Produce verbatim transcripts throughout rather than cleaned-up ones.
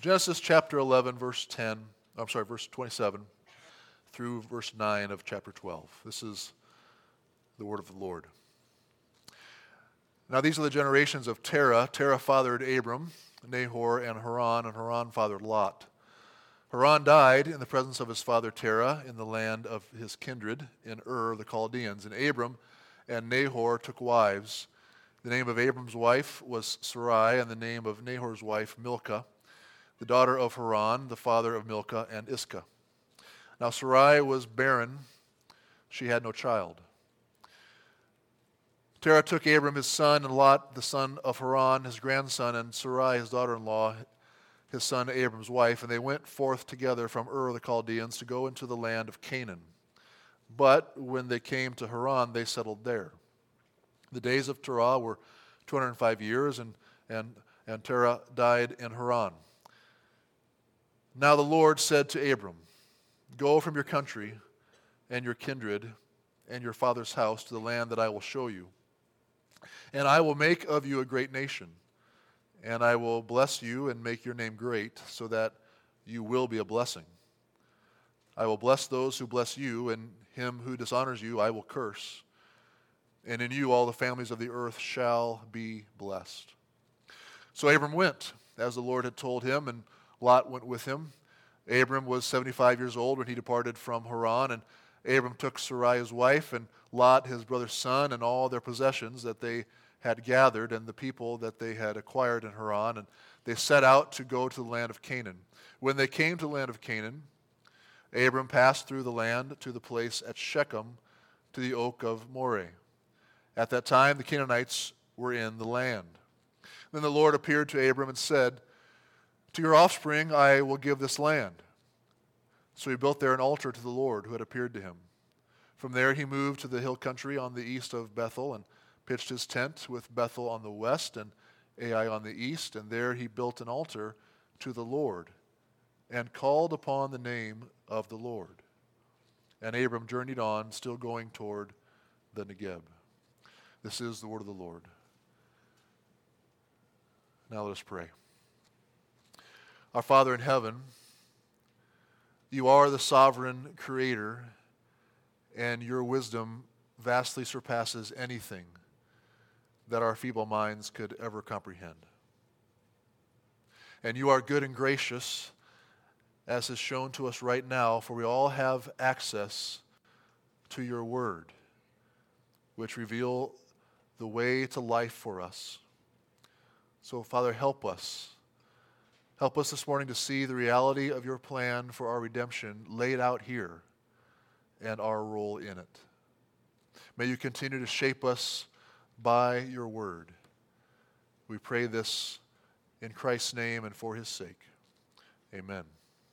Genesis chapter eleven, verse ten, I'm sorry, verse twenty-seven through verse nine of chapter twelve. This is the word of the Lord. Now these are the generations of Terah. Terah fathered Abram, Nahor, and Haran, and Haran fathered Lot. Haran died in the presence of his father Terah in the land of his kindred in Ur of the Chaldeans. And Abram and Nahor took wives. The name of Abram's wife was Sarai, and the name of Nahor's wife Milcah, the daughter of Haran, the father of Milcah and Iscah. Now Sarai was barren. She had no child. Terah took Abram his son, and Lot the son of Haran, his grandson, and Sarai his daughter-in-law, his son Abram's wife, and they went forth together from Ur of the Chaldeans to go into the land of Canaan. But when they came to Haran, they settled there. The days of Terah were two hundred five years, and, and, and Terah died in Haran. Now the Lord said to Abram, "Go from your country and your kindred and your father's house to the land that I will show you. And I will make of you a great nation, and I will bless you and make your name great, so that you will be a blessing. I will bless those who bless you, and him who dishonors you I will curse. And in you all the families of the earth shall be blessed." So Abram went, as the Lord had told him, and Lot went with him. Abram was seventy-five years old when he departed from Haran, and Abram took Sarai his wife, and Lot his brother's son, and all their possessions that they had gathered, and the people that they had acquired in Haran, and they set out to go to the land of Canaan. When they came to the land of Canaan, Abram passed through the land to the place at Shechem, to the oak of Moreh. At that time the Canaanites were in the land. Then the Lord appeared to Abram and said, "To your offspring I will give this land." So he built there an altar to the Lord who had appeared to him. From there he moved to the hill country on the east of Bethel, and pitched his tent with Bethel on the west and Ai on the east, and there he built an altar to the Lord, and called upon the name of the Lord. And Abram journeyed on, still going toward the Negeb. This is the word of the Lord. Now let us pray. Our Father in heaven, you are the sovereign creator, and your wisdom vastly surpasses anything that our feeble minds could ever comprehend. And you are good and gracious, as is shown to us right now, for we all have access to your word, which reveal the way to life for us. So, Father, help us. Help us this morning to see the reality of your plan for our redemption laid out here and our role in it. May you continue to shape us by your word. We pray this in Christ's name and for his sake. Amen.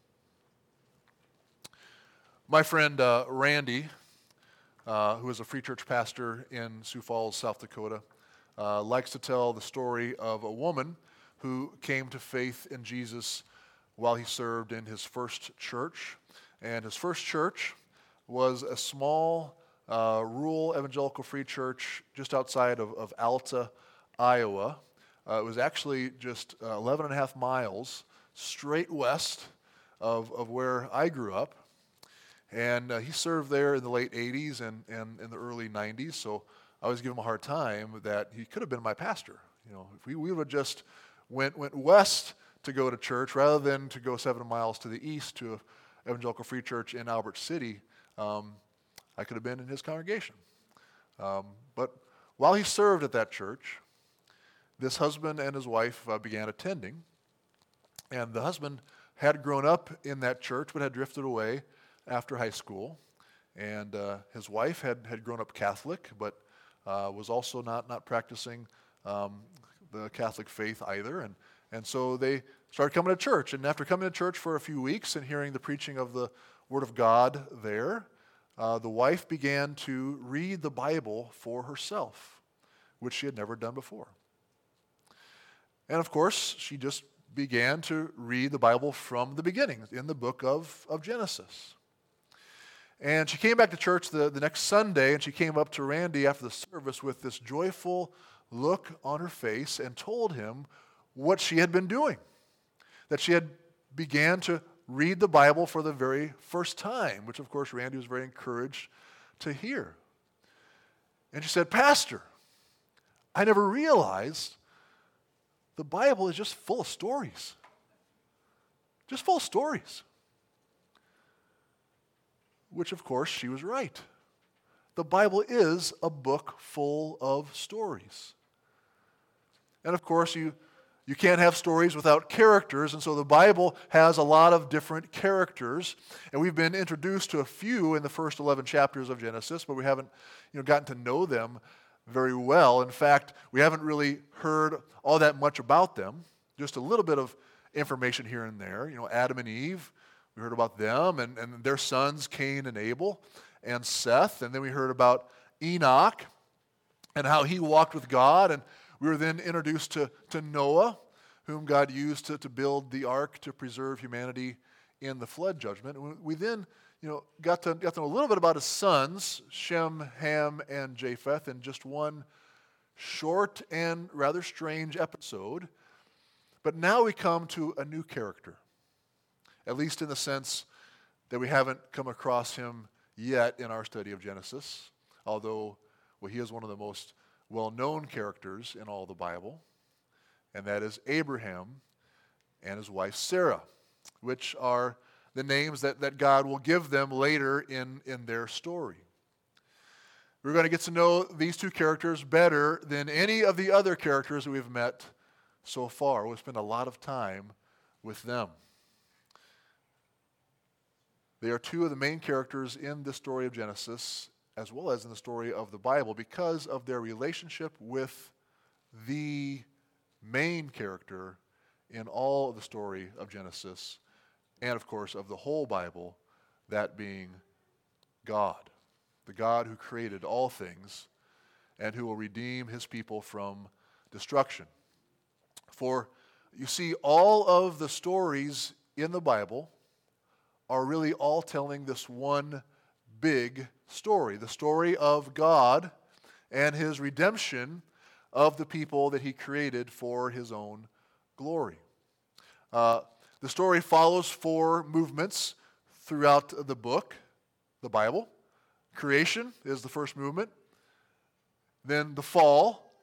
My friend uh, Randy, uh, who is a free church pastor in Sioux Falls, South Dakota, uh, likes to tell the story of a woman who came to faith in Jesus while he served in his first church. And his first church was a small, uh, rural evangelical free church just outside of, of Alta, Iowa. Uh, it was actually just uh, eleven and a half miles straight west of, of where I grew up. And uh, he served there in the late eighties and, and in the early nineties, so I always give him a hard time that he could have been my pastor. You know, if we, we would have just went went west to go to church rather than to go seven miles to the east to an evangelical free church in Albert City, um, I could have been in his congregation. Um, but while he served at that church, this husband and his wife uh, began attending, and the husband had grown up in that church but had drifted away after high school, and uh, his wife had, had grown up Catholic but uh, was also not, not practicing um, the Catholic faith either, and, and so they started coming to church, and after coming to church for a few weeks and hearing the preaching of the Word of God there, uh, the wife began to read the Bible for herself, which she had never done before. And of course, she just began to read the Bible from the beginning, in the book of, of Genesis. And she came back to church the, the next Sunday, and she came up to Randy after the service with this joyful look on her face and told him what she had been doing, that she had began to read the Bible for the very first time, which of course Randy was very encouraged to hear. And she said, "Pastor, I never realized the Bible is just full of stories. Just full of stories." Which of course she was right. The Bible is a book full of stories. And of course you You can't have stories without characters, and so the Bible has a lot of different characters. And we've been introduced to a few in the first eleven chapters of Genesis, but we haven't you know, gotten to know them very well. In fact, we haven't really heard all that much about them. Just a little bit of information here and there. You know, Adam and Eve, we heard about them, and, and their sons, Cain and Abel, and Seth. And then we heard about Enoch and how he walked with God. And we were then introduced to, to Noah, whom God used to, to build the ark to preserve humanity in the flood judgment. And we then you know, got, to, got to know a little bit about his sons, Shem, Ham, and Japheth, in just one short and rather strange episode. But now we come to a new character, at least in the sense that we haven't come across him yet in our study of Genesis, although well, he is one of the most well-known characters in all the Bible, and that is Abraham and his wife Sarah, which are the names that, that God will give them later in, in their story. We're going to get to know these two characters better than any of the other characters that we've met so far. We'll spend a lot of time with them. They are two of the main characters in the story of Genesis, as well as in the story of the Bible, because of their relationship with the main character in all of the story of Genesis, and of course of the whole Bible, that being God, the God who created all things and who will redeem his people from destruction. For you see, all of the stories in the Bible are really all telling this one big story, the story of God and his redemption of the people that he created for his own glory. Uh, the story follows four movements throughout the book, the Bible. Creation is the first movement. Then the fall,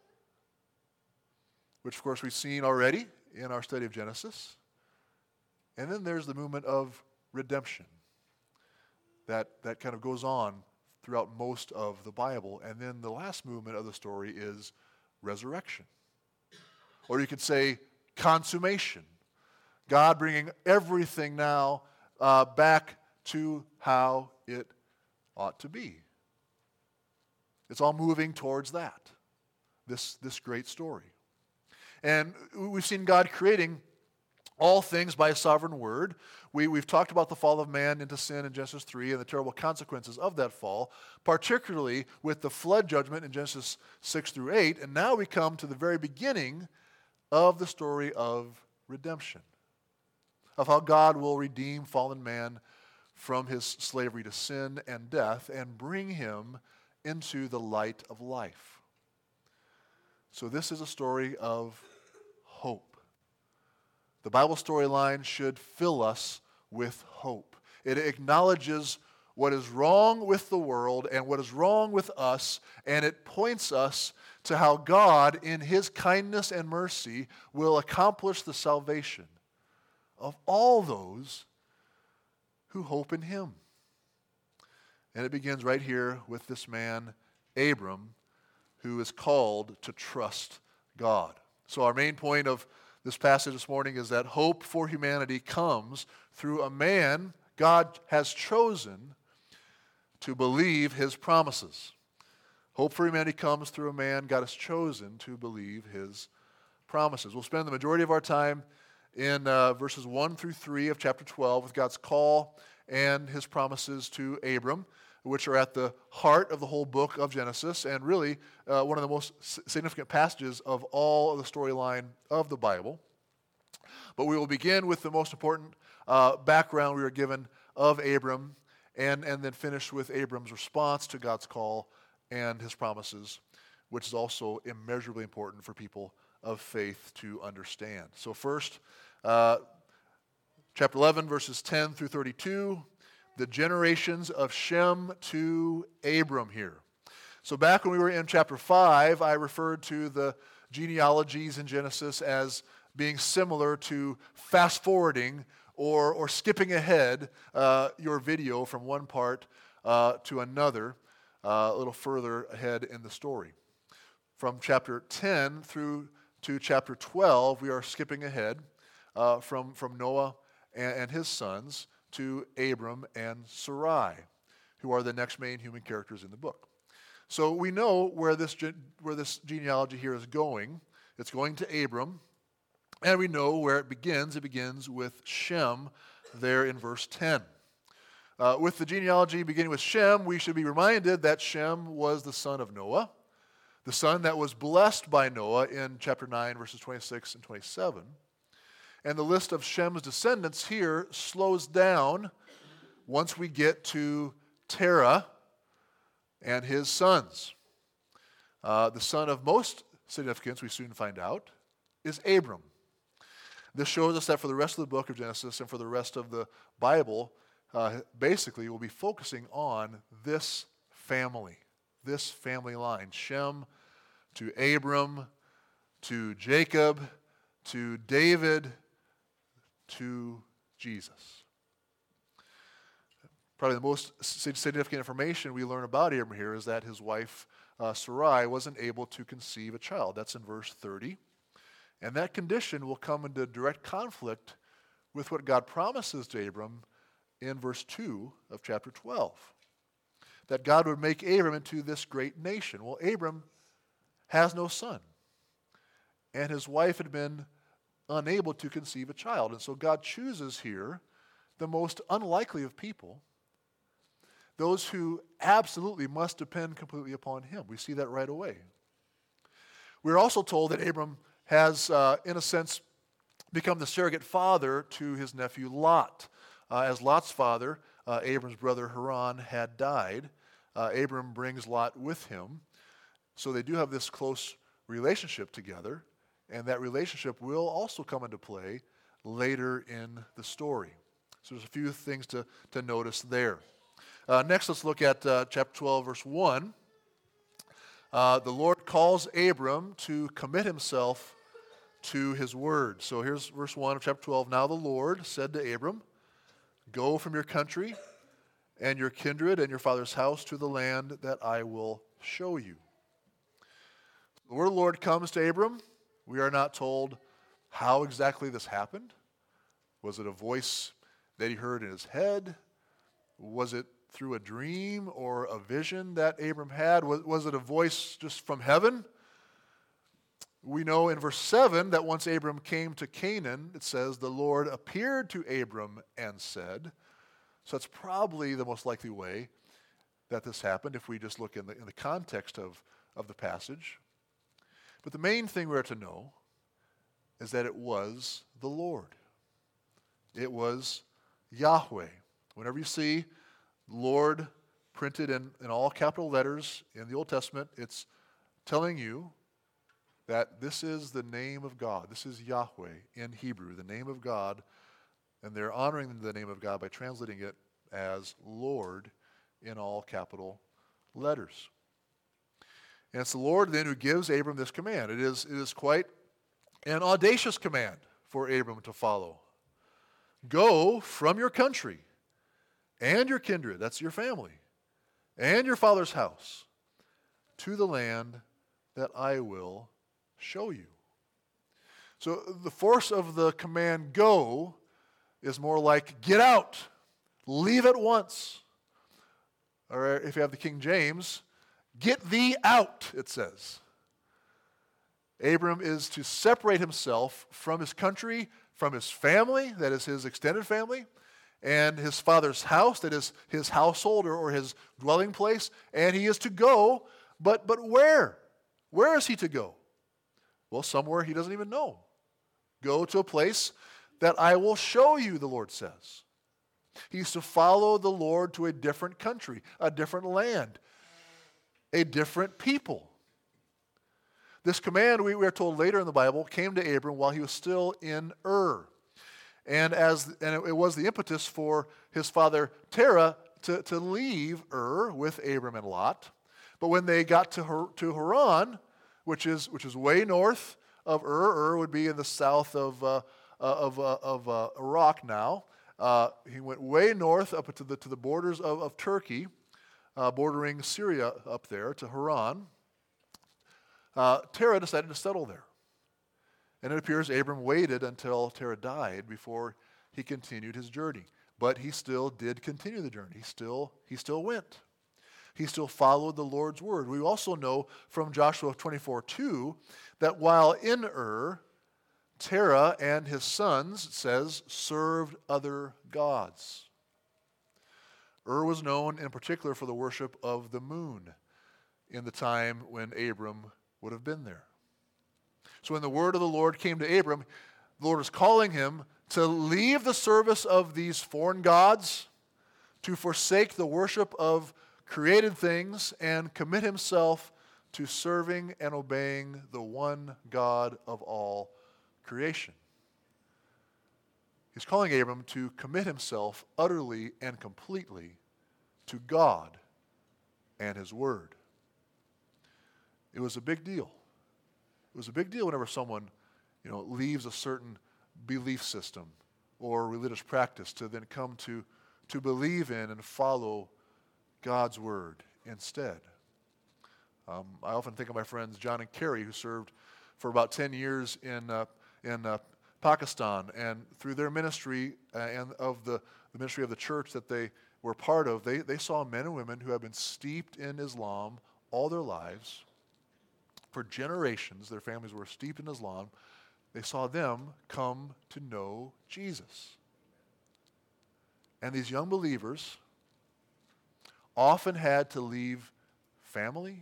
which of course we've seen already in our study of Genesis. And then there's the movement of redemption. That, that kind of goes on throughout most of the Bible. And then the last movement of the story is resurrection. Or you could say consummation. God bringing everything now uh, back to how it ought to be. It's all moving towards that, this, this great story. And we've seen God creating all things by a sovereign word. We, we've talked about the fall of man into sin in Genesis three and the terrible consequences of that fall, particularly with the flood judgment in Genesis six through eight. And now we come to the very beginning of the story of redemption, of how God will redeem fallen man from his slavery to sin and death and bring him into the light of life. So this is a story of hope. The Bible storyline should fill us with hope. It acknowledges what is wrong with the world and what is wrong with us, and it points us to how God, in his kindness and mercy, will accomplish the salvation of all those who hope in him. And it begins right here with this man, Abram, who is called to trust God. So our main point of this passage this morning is that hope for humanity comes through a man God has chosen to believe his promises. Hope for humanity comes through a man God has chosen to believe his promises. We'll spend the majority of our time in uh, verses one through three of chapter twelve with God's call and his promises to Abram, which are at the heart of the whole book of Genesis, and really uh, one of the most significant passages of all of the storyline of the Bible. But we will begin with the most important uh, background we were given of Abram, and, and then finish with Abram's response to God's call and his promises, which is also immeasurably important for people of faith to understand. So first, uh, Chapter eleven, verses ten through thirty-two, the generations of Shem to Abram here. So back when we were in chapter five, I referred to the genealogies in Genesis as being similar to fast-forwarding or, or skipping ahead uh, your video from one part uh, to another, uh, a little further ahead in the story. From chapter ten through to chapter twelve, we are skipping ahead uh, from, from Noah and, and his sons to Abram and Sarai, who are the next main human characters in the book. So we know where this ge- where this genealogy here is going. It's going to Abram, and we know where it begins. It begins with Shem there in verse ten. Uh, with the genealogy beginning with Shem, we should be reminded that Shem was the son of Noah, the son that was blessed by Noah in chapter nine, verses twenty-six and twenty-seven. And the list of Shem's descendants here slows down once we get to Terah and his sons. Uh, the son of most significance, we soon find out, is Abram. This shows us that for the rest of the book of Genesis and for the rest of the Bible, uh, basically we'll be focusing on this family, this family line. Shem to Abram, to Jacob, to David, to Jesus. Probably the most significant information we learn about Abram here is that his wife uh, Sarai wasn't able to conceive a child. That's in verse thirty. And that condition will come into direct conflict with what God promises to Abram in verse two of chapter twelve. That God would make Abram into this great nation. Well, Abram has no son. And his wife had been unable to conceive a child. And so God chooses here the most unlikely of people, those who absolutely must depend completely upon him. We see that right away. We're also told that Abram has, uh, in a sense, become the surrogate father to his nephew Lot. Uh, as Lot's father, uh, Abram's brother Haran, had died, uh, Abram brings Lot with him. So they do have this close relationship together, and that relationship will also come into play later in the story. So there's a few things to, to notice there. Uh, next, let's look at uh, chapter twelve, verse one. Uh, the Lord calls Abram to commit himself to his word. So here's verse one of chapter twelve. Now the Lord said to Abram, "Go from your country and your kindred and your father's house to the land that I will show you." The word of the Lord comes to Abram. We are not told how exactly this happened. Was it a voice that he heard in his head? Was it through a dream or a vision that Abram had? Was, was it a voice just from heaven? We know in verse seven that once Abram came to Canaan, it says, the Lord appeared to Abram and said. So that's probably the most likely way that this happened if we just look in the, in the context of, of the passage. But the main thing we're to know is that it was the Lord. It was Yahweh. Whenever you see Lord printed in, in all capital letters in the Old Testament, it's telling you that this is the name of God. This is Yahweh in Hebrew, the name of God, and they're honoring the name of God by translating it as Lord in all capital letters. And it's the Lord then who gives Abram this command. It is, it is quite an audacious command for Abram to follow. Go from your country and your kindred, that's your family, and your father's house, to the land that I will show you. So the force of the command go is more like get out, leave at once. Or if you have the King James, get thee out, it says. Abram is to separate himself from his country, from his family, that is his extended family, and his father's house, that is his household or, or his dwelling place, and he is to go, but, but where? Where is he to go? Well, somewhere he doesn't even know. Go to a place that I will show you, the Lord says. He's to follow the Lord to a different country, a different land, a different people. This command, we are told later in the Bible, came to Abram while he was still in Ur. And as and it, it was the impetus for his father Terah to, to leave Ur with Abram and Lot. But when they got to Har, to Haran, which is which is way north of Ur, Ur would be in the south of uh, of uh, of uh, Iraq now. Uh, he went way north up to the to the borders of, of Turkey, uh, bordering Syria up there to Haran. Uh, Terah decided to settle there. And it appears Abram waited until Terah died before he continued his journey. But he still did continue the journey. He still, he still went. He still followed the Lord's word. We also know from Joshua twenty-four two that while in Ur, Terah and his sons, it says, served other gods. Ur was known in particular for the worship of the moon in the time when Abram would have been there. So when the word of the Lord came to Abram, the Lord was calling him to leave the service of these foreign gods, to forsake the worship of created things, and commit himself to serving and obeying the one God of all creation. He's calling Abram to commit himself utterly and completely to God and his word. It was a big deal. It was a big deal whenever someone, you know, leaves a certain belief system or religious practice to then come to, to believe in and follow God's word instead. Um, I often think of my friends John and Carrie, who served for about ten years in uh, in uh, Pakistan, and through their ministry uh, and of the, the ministry of the church that they were part of, they, they saw men and women who had been steeped in Islam all their lives. For generations, their families were steeped in Islam. They saw them come to know Jesus. And these young believers often had to leave family,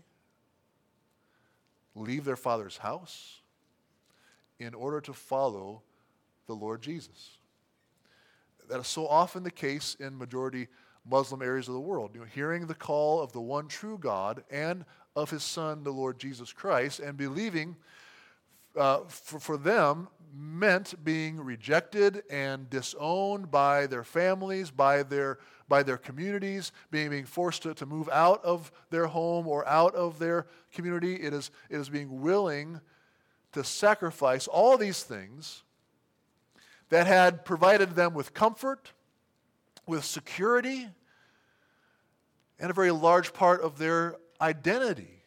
leave their father's house, in order to follow the Lord Jesus. That is so often the case in majority Muslim areas of the world. You know, hearing the call of the one true God and of his Son, the Lord Jesus Christ, and believing uh, for, for them meant being rejected and disowned by their families, by their by their communities, being, being forced to, to move out of their home or out of their community. It is, it is being willing to sacrifice all these things that had provided them with comfort, with security, and a very large part of their identity,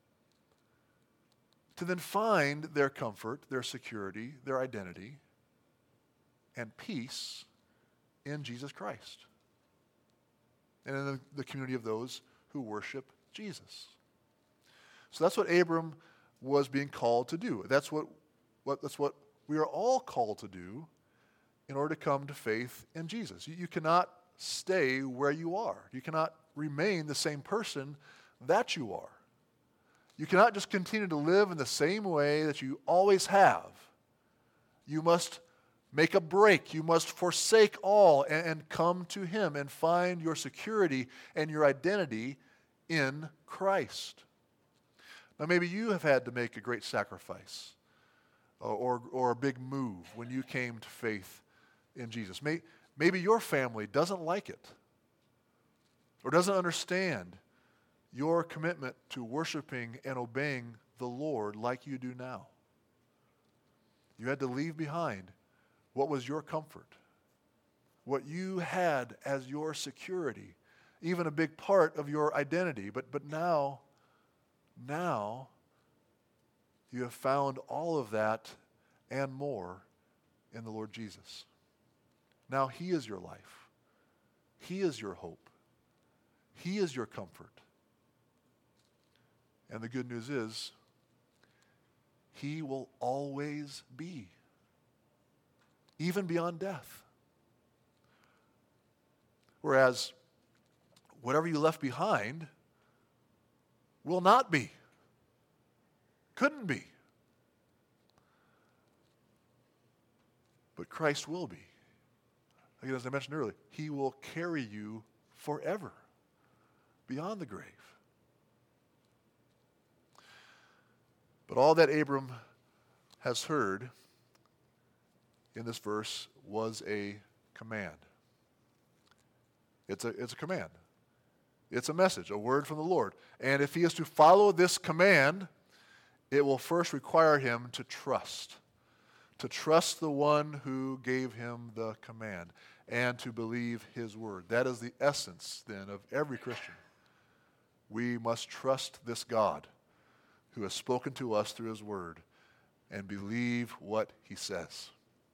to then find their comfort, their security, their identity, and peace in Jesus Christ and in the, the community of those who worship Jesus. So that's what Abram was being called to do. That's what, what, that's what we are all called to do in order to come to faith in Jesus. You, you cannot stay where you are. You cannot remain the same person that you are. You cannot just continue to live in the same way that you always have. You must make a break. You must forsake all and, and come to Him and find your security and your identity in Christ. Now, maybe you have had to make a great sacrifice or, or, or a big move when you came to faith in Jesus. May, maybe your family doesn't like it or doesn't understand your commitment to worshiping and obeying the Lord like you do now. You had to leave behind what was your comfort, what you had as your security, even a big part of your identity. But, but now, now, you have found all of that and more in the Lord Jesus. Now He is your life. He is your hope. He is your comfort. And the good news is, He will always be, even beyond death. Whereas, whatever you left behind will not be, couldn't be. But Christ will be. Again, as I mentioned earlier, He will carry you forever, beyond the grave. But all that Abram has heard in this verse was a command. It's a, it's a command. It's a message, a word from the Lord. And if he is to follow this command, it will first require him to trust. To trust the one who gave him the command and to believe his word. That is the essence, then, of every Christian. We must trust this God who has spoken to us through his word and believe what he says.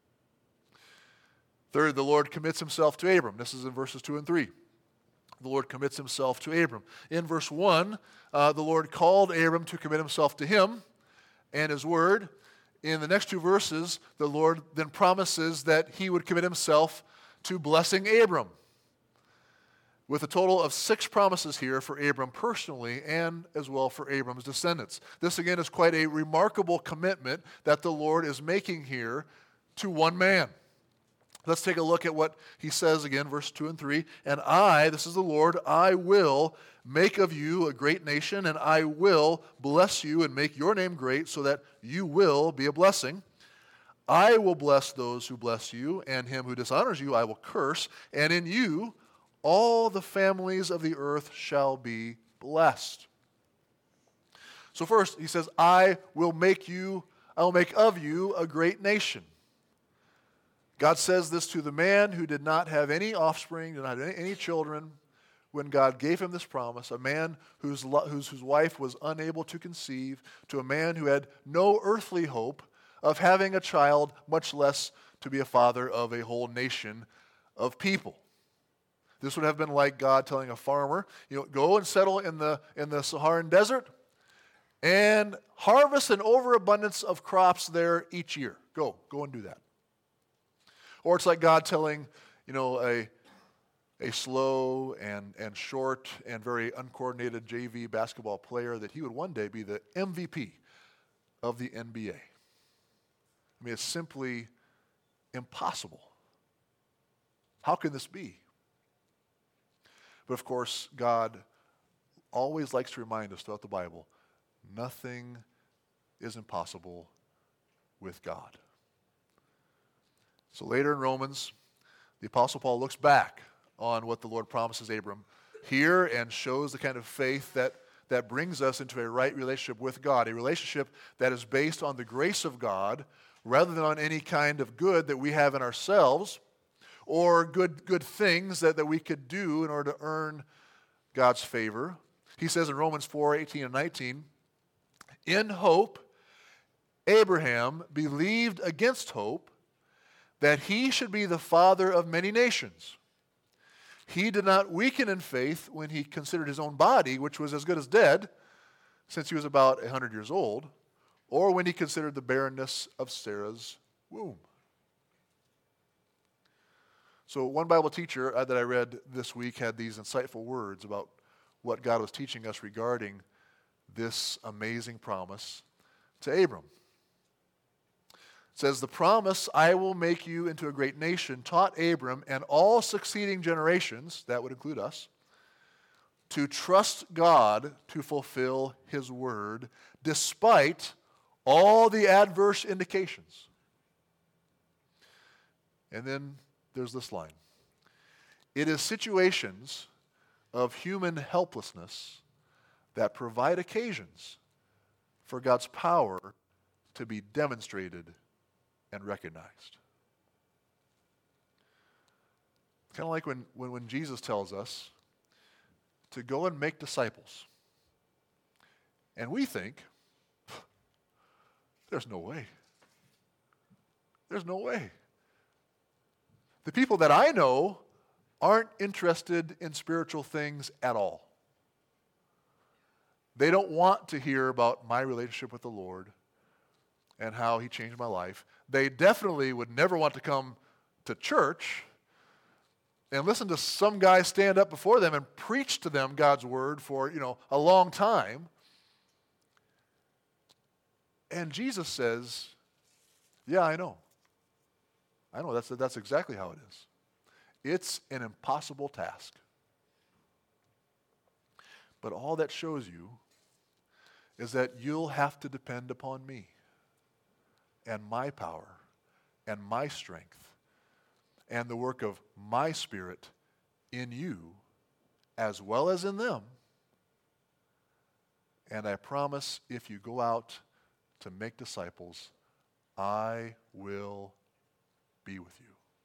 Third, the Lord commits himself to Abram. This is in verses two and three. The Lord commits himself to Abram. In verse one, uh, the Lord called Abram to commit himself to him and his word. In the next two verses, the Lord then promises that he would commit himself to blessing Abram, with a total of six promises here for Abram personally and as well for Abram's descendants. This again is quite a remarkable commitment that the Lord is making here to one man. Let's take a look at what he says again, verse two and three. And I, this is the Lord, I will make of you a great nation, and I will bless you and make your name great so that you will be a blessing. I will bless those who bless you, and him who dishonors you I will curse, and in you all the families of the earth shall be blessed. So first, he says, I will make you, I will make of you a great nation. God says this to the man who did not have any offspring, did not have any children, when God gave him this promise, a man whose, whose, whose wife was unable to conceive, to a man who had no earthly hope of having a child, much less to be a father of a whole nation of people. This would have been like God telling a farmer, you know, go and settle in the, in the Saharan desert and harvest an overabundance of crops there each year. Go, go and do that. Or it's like God telling, you know, a, a slow and, and short and very uncoordinated J V basketball player that he would one day be the M V P of the N B A. I mean, it's simply impossible. How can this be? But of course, God always likes to remind us throughout the Bible, nothing is impossible with God. So later in Romans, the Apostle Paul looks back on what the Lord promises Abram here and shows the kind of faith that, that brings us into a right relationship with God, a relationship that is based on the grace of God rather than on any kind of good that we have in ourselves or good, good things that, that we could do in order to earn God's favor. He says in Romans four, eighteen and nineteen, in hope, Abraham believed against hope that he should be the father of many nations. He did not weaken in faith when he considered his own body, which was as good as dead, since he was about one hundred years old, or when he considered the barrenness of Sarah's womb. So one Bible teacher that I read this week had these insightful words about what God was teaching us regarding this amazing promise to Abram. It says, the promise, I will make you into a great nation, taught Abram and all succeeding generations, that would include us, to trust God to fulfill his word despite all the adverse indications. And then there's this line. It is situations of human helplessness that provide occasions for God's power to be demonstrated and recognized. Kind of like when, when, when Jesus tells us to go and make disciples. And we think, there's no way. There's no way. The people that I know aren't interested in spiritual things at all. They don't want to hear about my relationship with the Lord and how he changed my life. They definitely would never want to come to church and listen to some guy stand up before them and preach to them God's word for, you know, a long time. And Jesus says, yeah, I know. I know, that's, that's exactly how it is. It's an impossible task. But all that shows you is that you'll have to depend upon me and my power and my strength and the work of my Spirit in you as well as in them. And I promise if you go out to make disciples, I will be with you.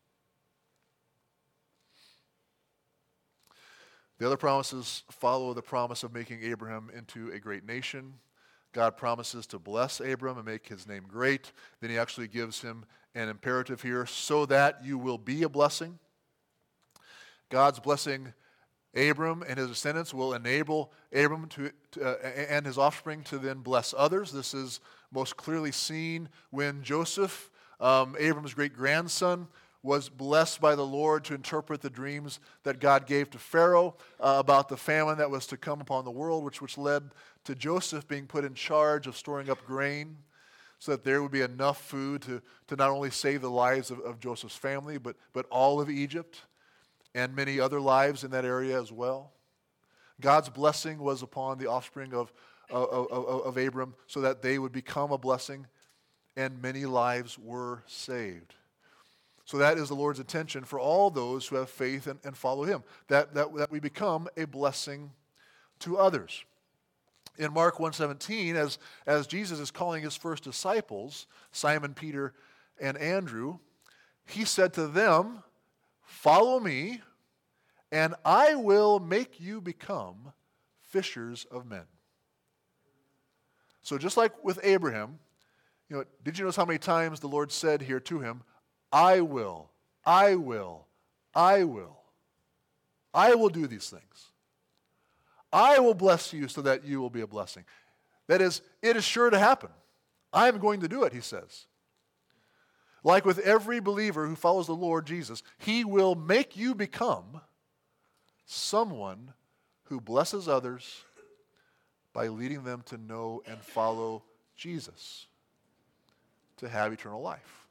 The other promises follow the promise of making Abraham into a great nation. God promises to bless Abram and make his name great. Then he actually gives him an imperative here, so that you will be a blessing. God's blessing Abram and his descendants will enable Abram to, to, uh, and his offspring to then bless others. This is most clearly seen when Joseph, um, Abram's great-grandson, was blessed by the Lord to interpret the dreams that God gave to Pharaoh uh, about the famine that was to come upon the world, which, which led to Joseph being put in charge of storing up grain so that there would be enough food to, to not only save the lives of, of Joseph's family, but, but all of Egypt and many other lives in that area as well. God's blessing was upon the offspring of, of, of, of Abram so that they would become a blessing, and many lives were saved. So that is the Lord's intention for all those who have faith and, and follow him, that, that, that we become a blessing to others. In Mark one seventeen, as, as Jesus is calling his first disciples, Simon, Peter, and Andrew, he said to them, "Follow me, and I will make you become fishers of men." So just like with Abraham, you know, did you notice how many times the Lord said here to him, I will, I will, I will. I will do these things. I will bless you so that you will be a blessing. That is, it is sure to happen. I am going to do it, he says. Like with every believer who follows the Lord Jesus, he will make you become someone who blesses others by leading them to know and follow Jesus, to have eternal life.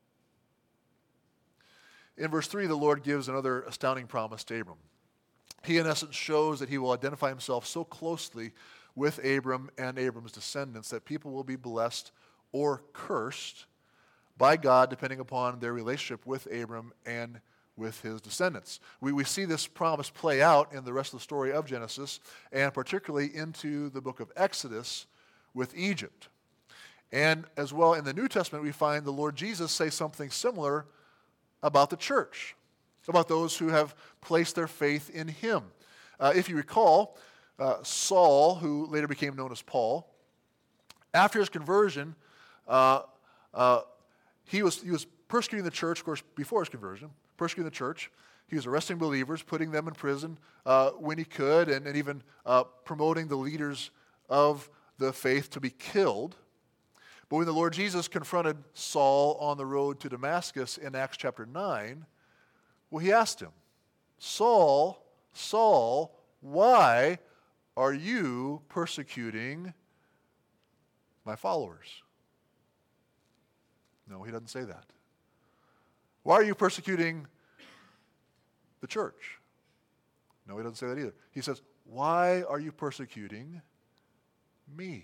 In verse three, the Lord gives another astounding promise to Abram. He, in essence, shows that he will identify himself so closely with Abram and Abram's descendants that people will be blessed or cursed by God, depending upon their relationship with Abram and with his descendants. We, we see this promise play out in the rest of the story of Genesis, and particularly into the book of Exodus with Egypt. And as well in the New Testament, we find the Lord Jesus say something similar about the church, about those who have placed their faith in him. Uh, if you recall, uh, Saul, who later became known as Paul, after his conversion, uh, uh, he was he was persecuting the church, of course, before his conversion, persecuting the church. He was arresting believers, putting them in prison uh, when he could, and, and even uh, promoting the leaders of the faith to be killed. But when the Lord Jesus confronted Saul on the road to Damascus in Acts chapter nine, well, he asked him, Saul, Saul, why are you persecuting my followers? No, he doesn't say that. Why are you persecuting the church? No, he doesn't say that either. He says, why are you persecuting me?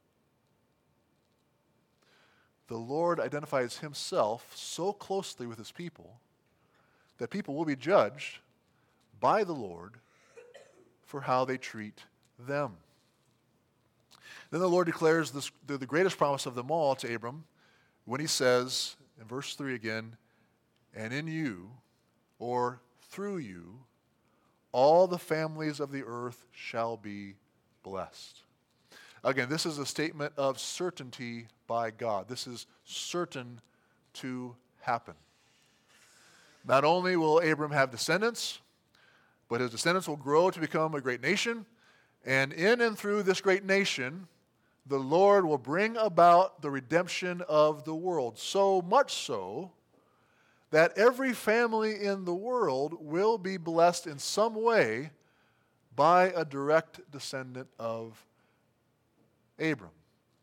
The Lord identifies himself so closely with his people that people will be judged by the Lord for how they treat them. Then the Lord declares this, the, the greatest promise of them all to Abram when he says, in verse three again, and in you, or through you, all the families of the earth shall be blessed. Again, this is a statement of certainty by God. This is certain to happen. Not only will Abram have descendants, but his descendants will grow to become a great nation. And in and through this great nation, the Lord will bring about the redemption of the world. So much so that every family in the world will be blessed in some way by a direct descendant of Abram.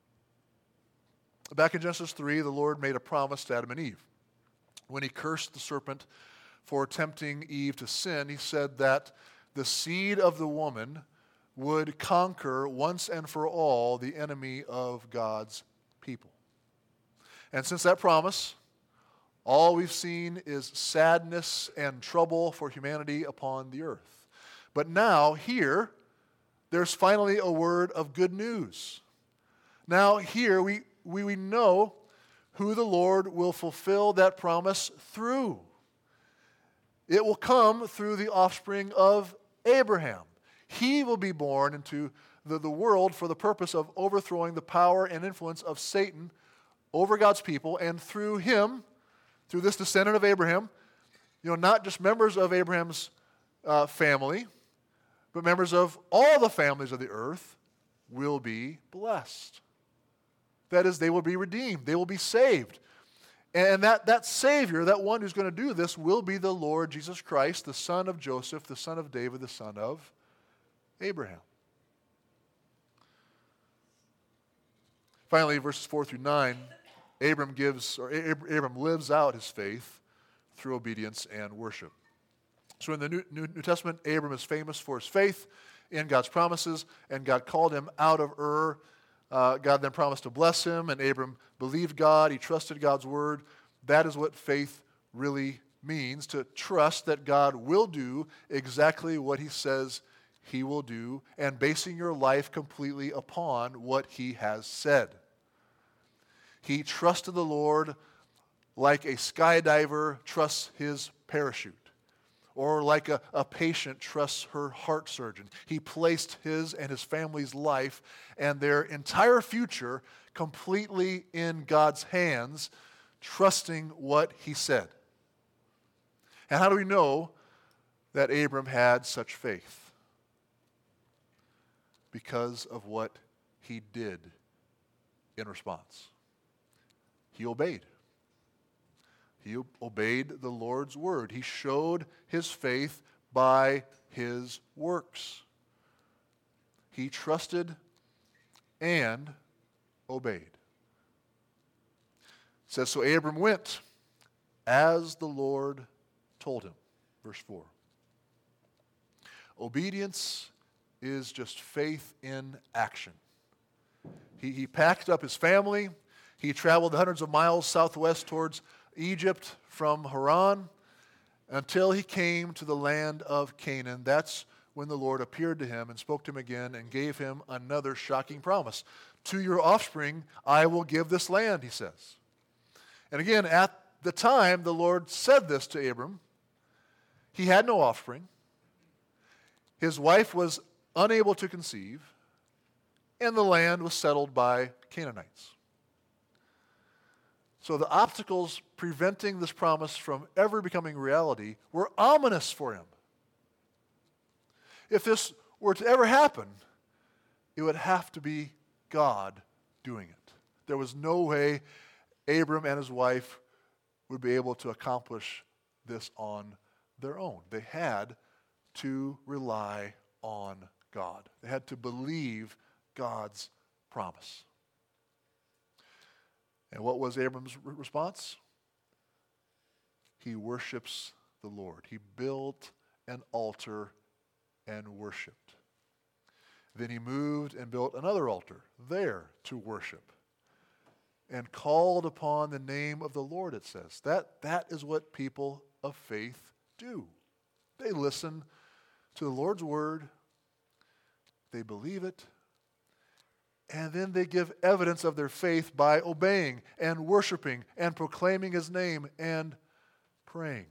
Back in Genesis three, the Lord made a promise to Adam and Eve. When he cursed the serpent for tempting Eve to sin, he said that the seed of the woman would conquer once and for all the enemy of God's people. And since that promise, All we've seen is sadness and trouble for humanity upon the earth. But now, here, there's finally a word of good news. Now, here, we, we, we know who the Lord will fulfill that promise through. It will come through the offspring of Abraham. He will be born into the, the world for the purpose of overthrowing the power and influence of Satan over God's people, and through him, through this descendant of Abraham, you know, not just members of Abraham's uh, family, but members of all the families of the earth will be blessed. That is, they will be redeemed. They will be saved. And that, that Savior, that one who's going to do this, will be the Lord Jesus Christ, the son of Joseph, the son of David, the son of Abraham. Finally, verses four through nine, Abram gives, or Abram lives out his faith through obedience and worship. So in the New, New, New Testament, Abram is famous for his faith in God's promises, and God called him out of Ur. Uh, God then promised to bless him, and Abram believed God. He trusted God's word. That is what faith really means, to trust that God will do exactly what he says he will do, and basing your life completely upon what he has said. He trusted the Lord like a skydiver trusts his parachute, or like a, a patient trusts her heart surgeon. He placed his and his family's life and their entire future completely in God's hands, trusting what he said. And how do we know that Abram had such faith? Because of what he did in response. He obeyed. He obeyed the Lord's word. He showed his faith by his works. He trusted and obeyed. It says, so Abram went as the Lord told him. Verse four. Obedience is just faith in action. He, he packed up his family. He traveled hundreds of miles southwest towards Egypt from Haran until he came to the land of Canaan. That's when the Lord appeared to him and spoke to him again and gave him another shocking promise. To your offspring I will give this land, he says. And again, at the time the Lord said this to Abram, he had no offspring. His wife was unable to conceive, and the land was settled by Canaanites. So the obstacles preventing this promise from ever becoming reality were ominous for him. If this were to ever happen, it would have to be God doing it. There was no way Abram and his wife would be able to accomplish this on their own. They had to rely on God. They had to believe God's promise. And what was Abram's response? He worships the Lord. He built an altar and worshiped. Then he moved and built another altar there to worship and called upon the name of the Lord, it says. That, that is what people of faith do. They listen to the Lord's word, they believe it, and then they give evidence of their faith by obeying and worshiping and proclaiming his name and praying.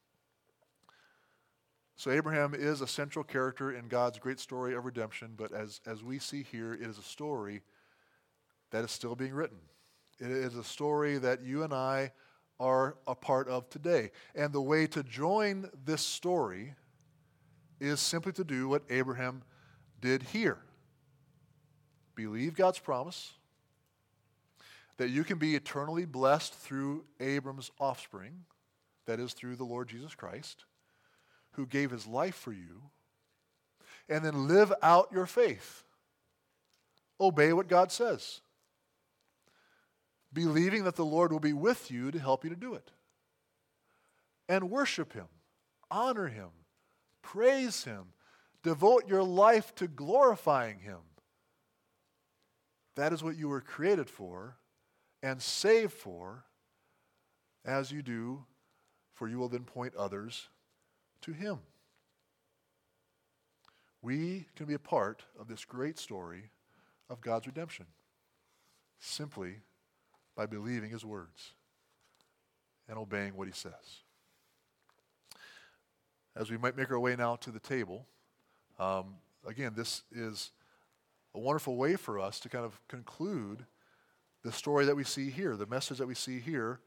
So Abraham is a central character in God's great story of redemption, but as, as we see here, it is a story that is still being written. It is a story that you and I are a part of today. And the way to join this story is simply to do what Abraham did here. Believe God's promise that you can be eternally blessed through Abram's offspring, that is through the Lord Jesus Christ, who gave his life for you, and then live out your faith. Obey what God says, believing that the Lord will be with you to help you to do it. And worship him, honor him, praise him, devote your life to glorifying him. That is what you were created for and saved for, as you do, for you will then point others to him. We can be a part of this great story of God's redemption simply by believing his words and obeying what he says. As we might make our way now to the table, um, again, this is a wonderful way for us to kind of conclude the story that we see here, the message that we see here